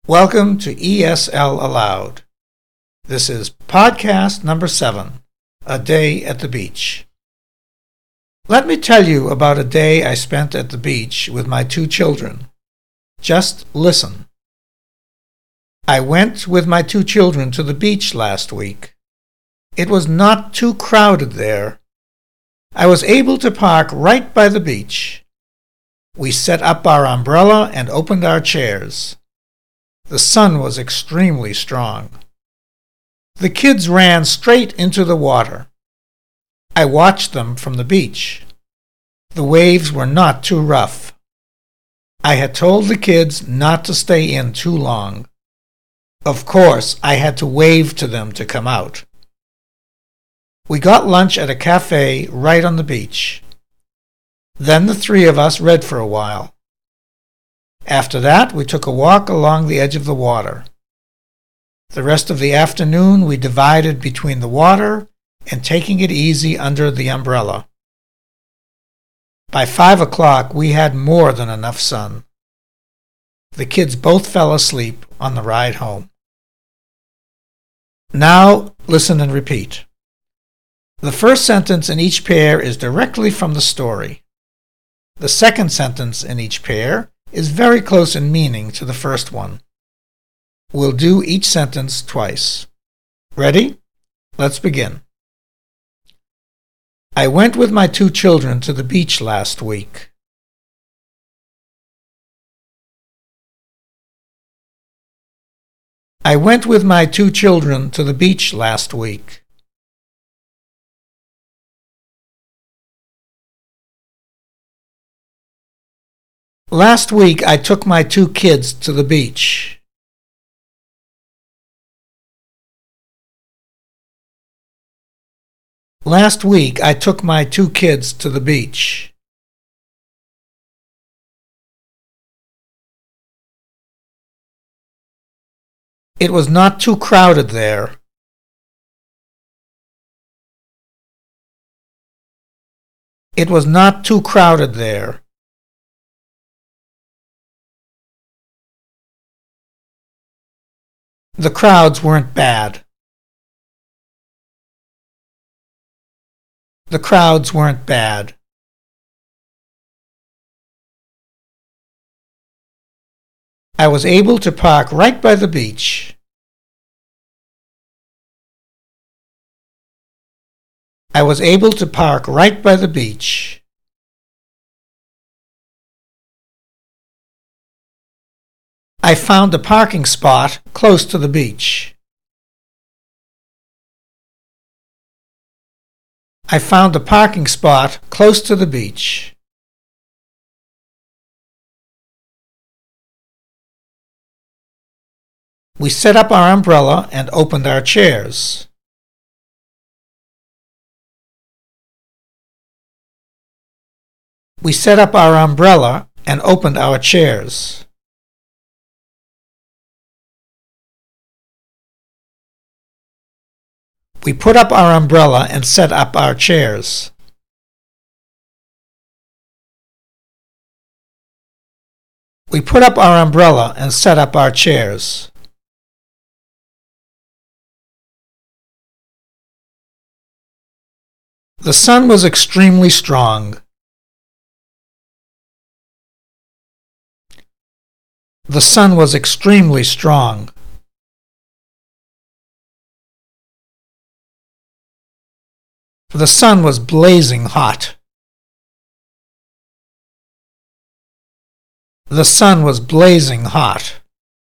Welcome to ESL Aloud. This is podcast number 7, A Day at the Beach. Let me tell you about a day I spent at the beach with my 2 children. Just listen. I went with my 2 children to the beach last week. It was not too crowded there. I was able to park right by the beach. We set up our umbrella and opened our chairs. The sun was extremely strong. The kids ran straight into the water. I watched them from the beach. The waves were not too rough. I had told the kids not to stay in too long. Of course, I had to wave to them to come out. We got lunch at a cafe right on the beach. Then the 3 of us read for a while. After that, we took a walk along the edge of the water. The rest of the afternoon we divided between the water and taking it easy under the umbrella. By 5 o'clock we had more than enough sun. The kids both fell asleep on the ride home. Now listen and repeat. The first sentence in each pair is directly from the story. The second sentence in each pair is very close in meaning to the first one. We'll do each sentence twice. Ready? Let's begin. I went with my 2 children to the beach last week. I went with my 2 children to the beach last week. Last week I took my 2 kids to the beach. Last week I took my 2 kids to the beach. It was not too crowded there. It was not too crowded there. The crowds weren't bad. The crowds weren't bad. I was able to park right by the beach. I was able to park right by the beach. I found a parking spot close to the beach. I found a parking spot close to the beach. We set up our umbrella and opened our chairs. We set up our umbrella and opened our chairs. We put up our umbrella and set up our chairs. We put up our umbrella and set up our chairs. The sun was extremely strong. The sun was extremely strong. The sun was blazing hot. The sun was blazing hot.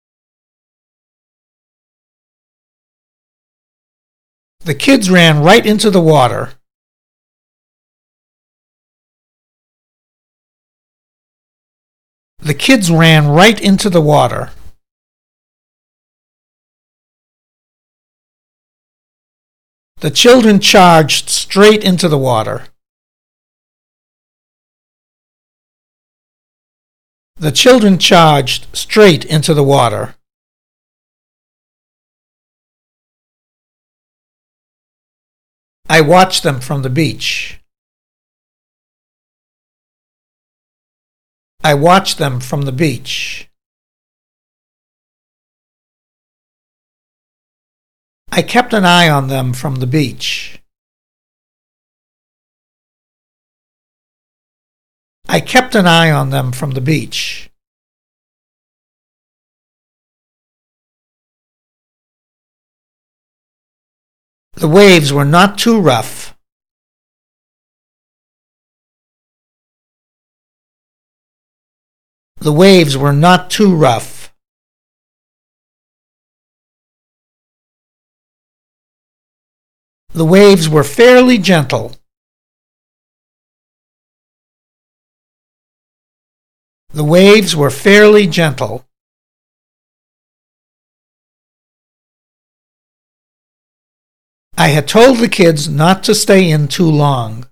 The kids ran right into the water. The kids ran right into the water. The children charged straight into the water. The children charged straight into the water. I watched them from the beach. I watched them from the beach. I kept an eye on them from the beach. I kept an eye on them from the beach. The waves were not too rough. The waves were not too rough. The waves were fairly gentle. The waves were fairly gentle. I had told the kids not to stay in too long.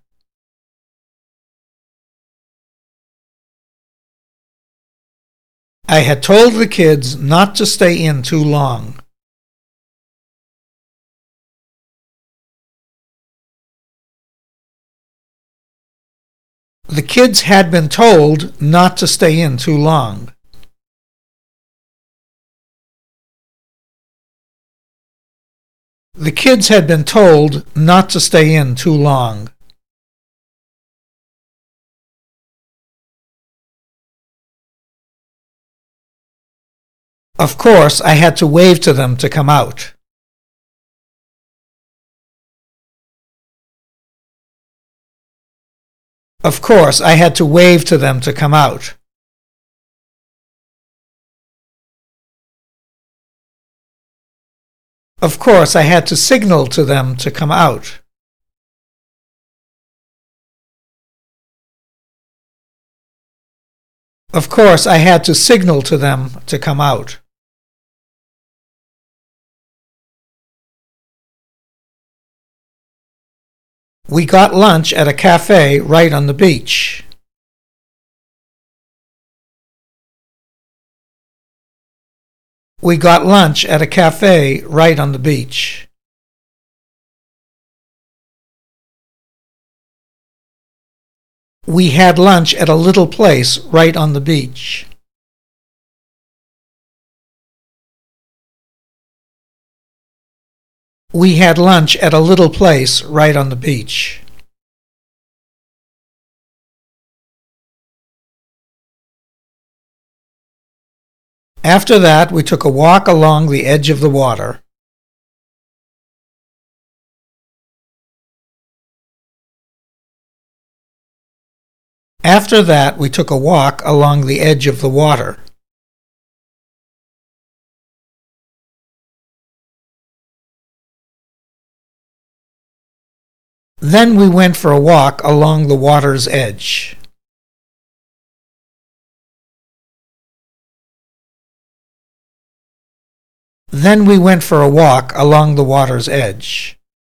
I had told the kids not to stay in too long. The kids had been told not to stay in too long. The kids had been told not to stay in too long. Of course, I had to wave to them to come out. Of course, I had to wave to them to come out. Of course, I had to signal to them to come out. Of course, I had to signal to them to come out. We got lunch at a cafe right on the beach. We got lunch at a cafe right on the beach. We had lunch at a little place right on the beach. We had lunch at a little place right on the beach. After that, we took a walk along the edge of the water. After that, we took a walk along the edge of the water. Then we went for a walk along the water's edge. Then we went for a walk along the water's edge.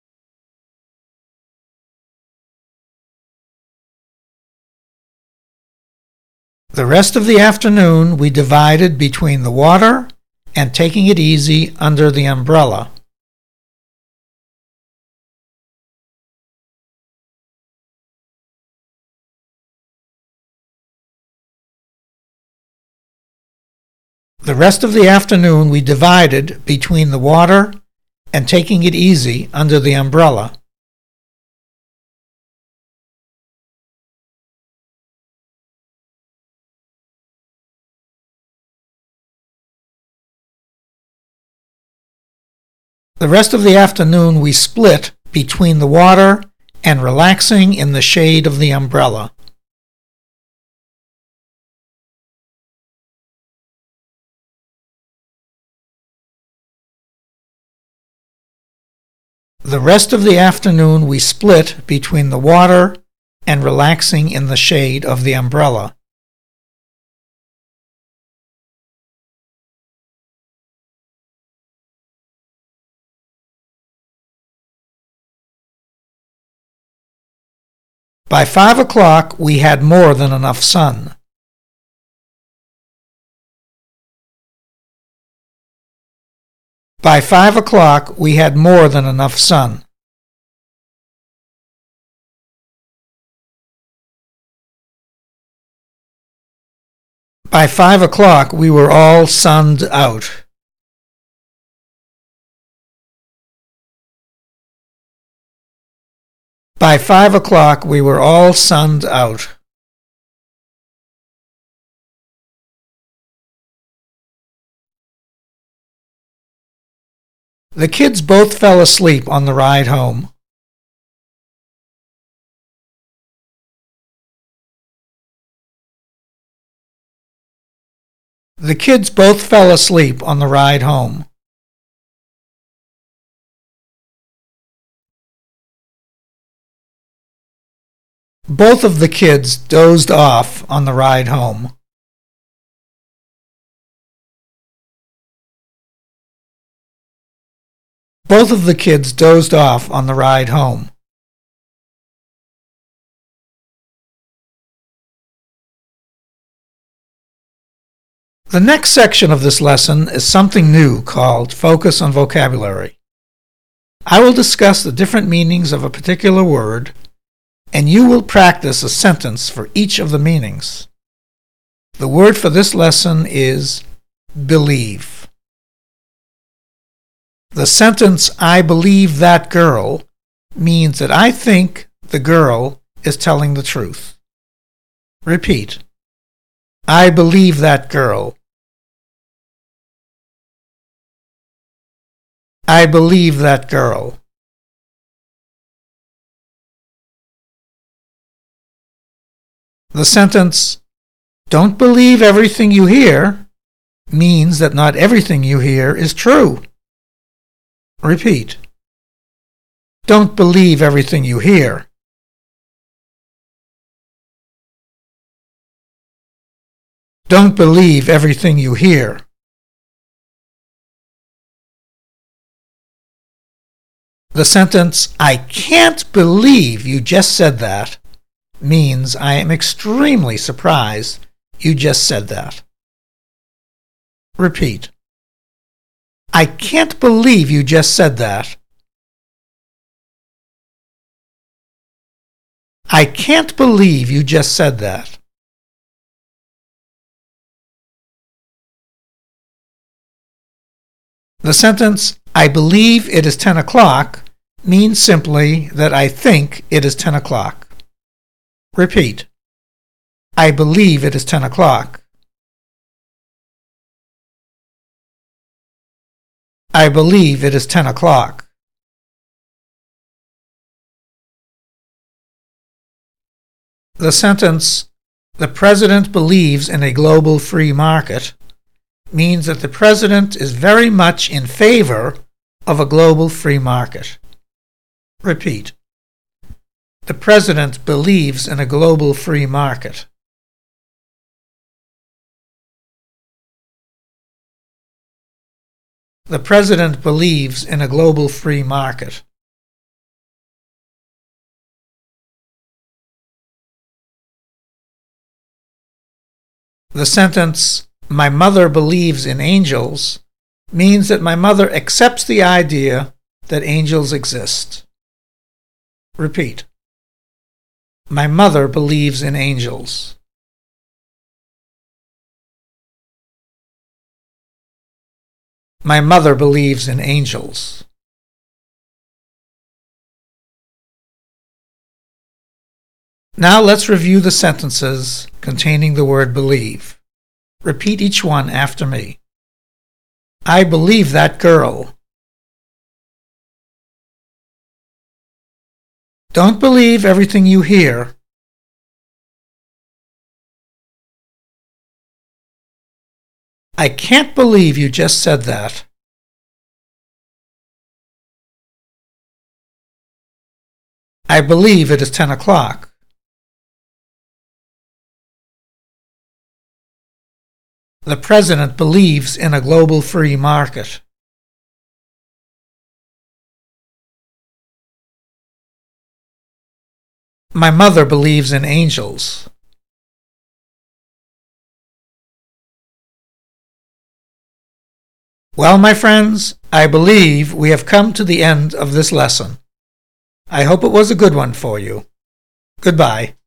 The rest of the afternoon we divided between the water and taking it easy under the umbrella. The rest of the afternoon we divided between the water and taking it easy under the umbrella. The rest of the afternoon we split between the water and relaxing in the shade of the umbrella. The rest of the afternoon we split between the water and relaxing in the shade of the umbrella. By 5 o'clock we had more than enough sun. By 5 o'clock we had more than enough sun. By 5 o'clock we were all sunned out. By 5 o'clock we were all sunned out. The kids both fell asleep on the ride home. The kids both fell asleep on the ride home. Both of the kids dozed off on the ride home. Both of the kids dozed off on the ride home. The next section of this lesson is something new called Focus on Vocabulary. I will discuss the different meanings of a particular word, and you will practice a sentence for each of the meanings. The word for this lesson is believe. The sentence, "I believe that girl," means that I think the girl is telling the truth. Repeat. I believe that girl. I believe that girl. The sentence, "Don't believe everything you hear," means that not everything you hear is true. Repeat. Don't believe everything you hear. Don't believe everything you hear. The sentence, "I can't believe you just said that," means I am extremely surprised you just said that. Repeat. I can't believe you just said that. I can't believe you just said that. The sentence, "I believe it is 10 o'clock," means simply that I think it is 10 o'clock. Repeat. I believe it is 10 o'clock. I believe it is 10 o'clock. The sentence, "The president believes in a global free market," means that the president is very much in favor of a global free market. Repeat. The president believes in a global free market. The president believes in a global free market. The sentence, "My mother believes in angels," means that my mother accepts the idea that angels exist. Repeat. My mother believes in angels. My mother believes in angels. Now let's review the sentences containing the word believe. Repeat each one after me. I believe that girl. Don't believe everything you hear. I can't believe you just said that. I believe it is 10 o'clock. The president believes in a global free market. My mother believes in angels. Well, my friends, I believe we have come to the end of this lesson. I hope it was a good one for you. Goodbye.